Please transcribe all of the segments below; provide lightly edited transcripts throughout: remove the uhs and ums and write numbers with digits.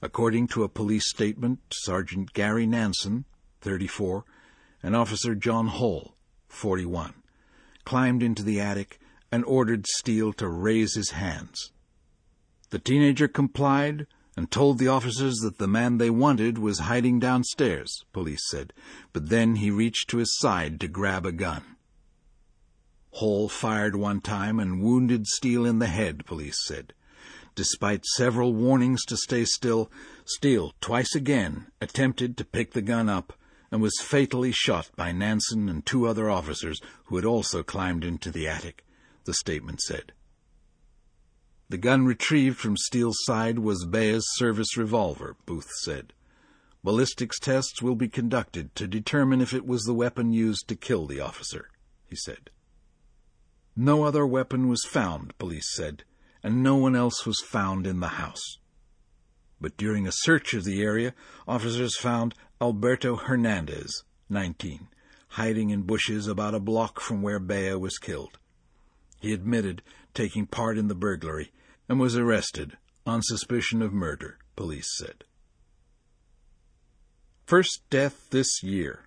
According to a police statement, Sergeant Gary Nansen, 34, and Officer John Hull, 41, climbed into the attic and ordered Steele to raise his hands. The teenager complied and told the officers that the man they wanted was hiding downstairs, police said, but then he reached to his side to grab a gun. Hull fired one time and wounded Steele in the head, police said. Despite several warnings to stay still, Steele twice again attempted to pick the gun up and was fatally shot by Nansen and 2 other officers who had also climbed into the attic, the statement said. The gun retrieved from Steele's side was Bea's service revolver, Booth said. Ballistics tests will be conducted to determine if it was the weapon used to kill the officer, he said. No other weapon was found, police said, and no one else was found in the house. But during a search of the area, officers found Alberto Hernandez, 19, hiding in bushes about a block from where Bea was killed. He admitted taking part in the burglary and was arrested on suspicion of murder, police said. First death this year.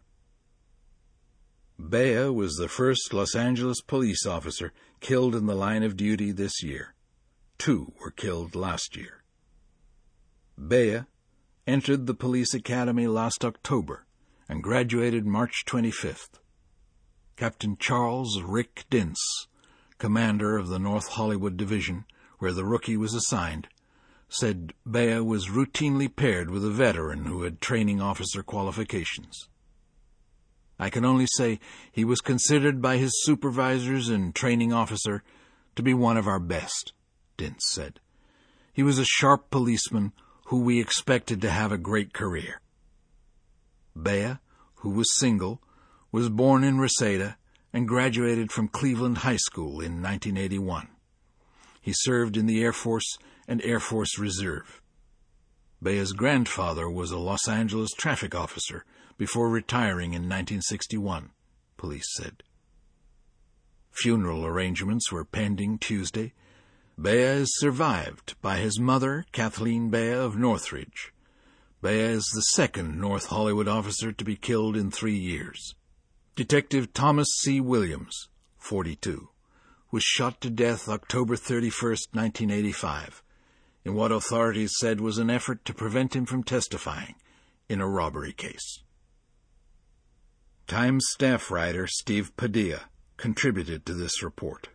Bea was the first Los Angeles police officer killed in the line of duty this year. 2 were killed last year. Bea entered the police academy last October and graduated March 25th. Captain Charles Rick Dintz, commander of the North Hollywood Division, where the rookie was assigned, said Bea was routinely paired with a veteran who had training officer qualifications. I can only say he was considered by his supervisors and training officer to be one of our best, Dintz said. He was a sharp policeman who we expected to have a great career. Bea, who was single, was born in Reseda and graduated from Cleveland High School in 1981. He served in the Air Force and Air Force Reserve. Bea's grandfather was a Los Angeles traffic officer before retiring in 1961, police said. Funeral arrangements were pending Tuesday. Bea is survived by his mother, Kathleen Bea of Northridge. Bea is the second North Hollywood officer to be killed in 3 years. Detective Thomas C. Williams, 42, was shot to death October 31, 1985, in what authorities said was an effort to prevent him from testifying in a robbery case. Times staff writer Steve Padilla contributed to this report.